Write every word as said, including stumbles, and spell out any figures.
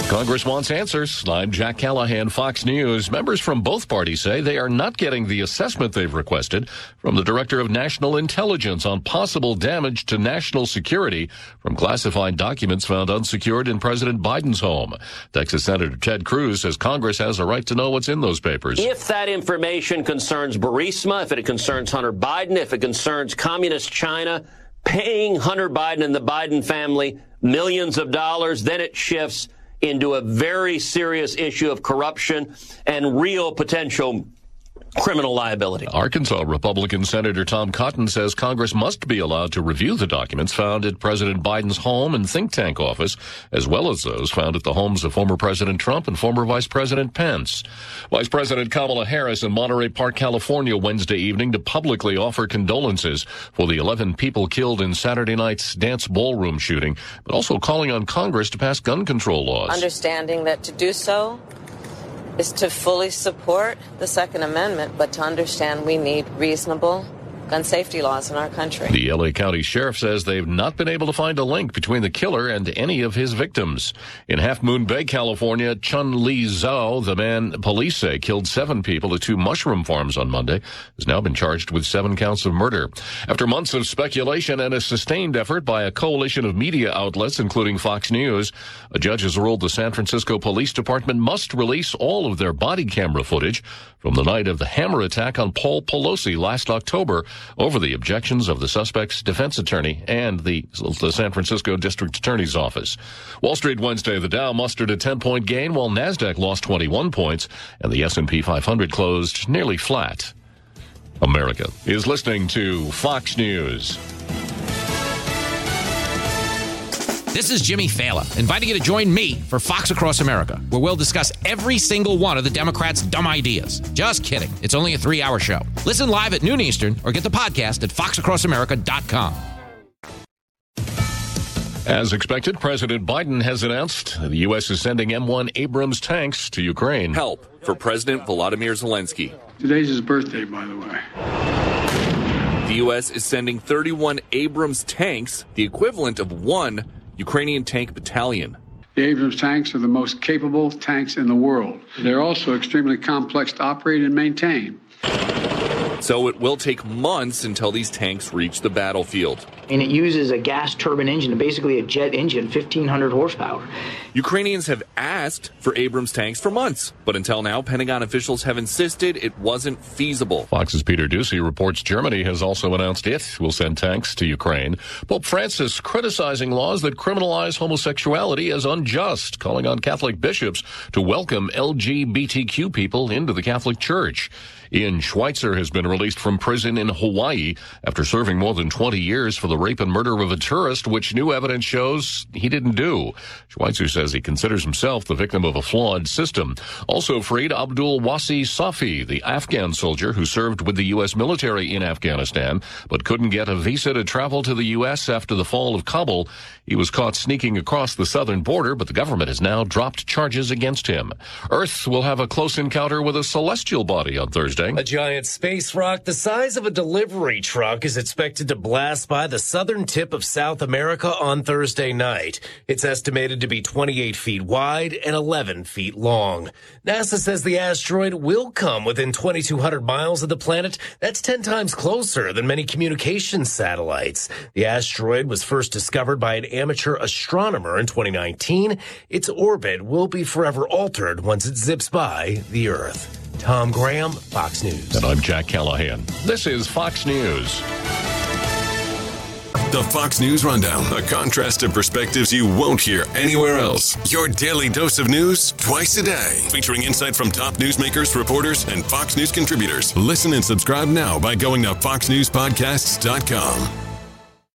Congress wants answers. I'm Jack Callahan, Fox News. Members from both parties say they are not getting the assessment they've requested from the Director of National Intelligence on possible damage to national security from classified documents found unsecured in President Biden's home. Texas Senator Ted Cruz says Congress has a right to know what's in those papers. If that information concerns Burisma, if it concerns Hunter Biden, if it concerns communist China paying Hunter Biden and the Biden family millions of dollars, then it shifts into a very serious issue of corruption and real potential criminal liability. Arkansas Republican Senator Tom Cotton says Congress must be allowed to review the documents found at President Biden's home and think tank office, as well as those found at the homes of former President Trump and former Vice President Pence. Vice President Kamala Harris in Monterey Park, California, Wednesday evening to publicly offer condolences for the eleven people killed in Saturday night's dance ballroom shooting, but also calling on Congress to pass gun control laws. Understanding that to do so is to fully support the Second Amendment, but to understand we need reasonable gun safety laws in our country. The L A County Sheriff says they've not been able to find a link between the killer and any of his victims. In Half Moon Bay, California, Chun Li Zhao, the man police say killed seven people at two mushroom farms on Monday, has now been charged with seven counts of murder. After months of speculation and a sustained effort by a coalition of media outlets, including Fox News, a judge has ruled the San Francisco Police Department must release all of their body camera footage from the night of the hammer attack on Paul Pelosi last October, over the objections of the suspect's defense attorney and the, the San Francisco District Attorney's Office. Wall Street Wednesday, the Dow mustered a ten-point gain while NASDAQ lost twenty-one points and the S and P five hundred closed nearly flat. America is listening to Fox News. This is Jimmy Fallon, inviting you to join me for Fox Across America, where we'll discuss every single one of the Democrats' dumb ideas. Just kidding. It's only a three-hour show. Listen live at noon Eastern or get the podcast at fox across america dot com. As expected, President Biden has announced the U S is sending M one Abrams tanks to Ukraine. Help for President Volodymyr Zelensky. Today's his birthday, by the way. The U S is sending thirty-one Abrams tanks, the equivalent of one Ukrainian tank battalion. The Abrams tanks are the most capable tanks in the world. They're also extremely complex to operate and maintain. So it will take months until these tanks reach the battlefield. And it uses a gas turbine engine, basically a jet engine, fifteen hundred horsepower. Ukrainians have asked for Abrams tanks for months, but until now, Pentagon officials have insisted it wasn't feasible. Fox's Peter Ducey reports Germany has also announced it will send tanks to Ukraine. Pope Francis criticizing laws that criminalize homosexuality as unjust, calling on Catholic bishops to welcome L G B T Q people into the Catholic Church. Ian Schweitzer has been released from prison in Hawaii after serving more than twenty years for the rape and murder of a tourist, which new evidence shows he didn't do. Schweitzer says he considers himself the victim of a flawed system. Also freed Abdul Wasi Safi, the Afghan soldier who served with the U S military in Afghanistan, but couldn't get a visa to travel to the U S after the fall of Kabul. He was caught sneaking across the southern border, but the government has now dropped charges against him. Earth will have a close encounter with a celestial body on Thursday. A giant space rock the size of a delivery truck is expected to blast by the southern tip of South America on Thursday night. It's estimated to be twenty-eight feet wide and eleven feet long. NASA says the asteroid will come within twenty-two hundred miles of the planet. That's ten times closer than many communications satellites. The asteroid was first discovered by an amateur astronomer in twenty nineteen. Its orbit will be forever altered once it zips by the Earth. Tom Graham, Fox News. And I'm Jack Callahan. This is Fox News. The Fox News Rundown, a contrast of perspectives you won't hear anywhere else. Your daily dose of news twice a day, featuring insight from top newsmakers, reporters, and Fox News contributors. Listen and subscribe now by going to fox news podcasts dot com.